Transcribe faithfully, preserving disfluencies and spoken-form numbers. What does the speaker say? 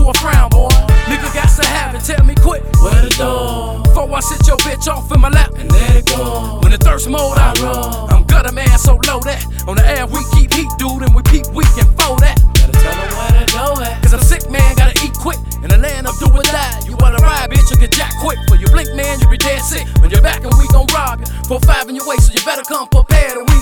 to a frown, boy. Nigga got to have it, tell me quick, where the door? Before I sit your bitch off in my lap and let it go. When the thirst mode I roll, I'm gutter man, so low that. On the air we keep heat, dude, and we peep weak and fold that. Gotta tell them where to go at. Cause I'm sick, man, gotta eat quick. In the land of do or die, you wanna ride, bitch, you get jack quick. For you blink, man, you be dead sick. When you're back and we gon' rob you. Four five in your waist, so you better come prepared.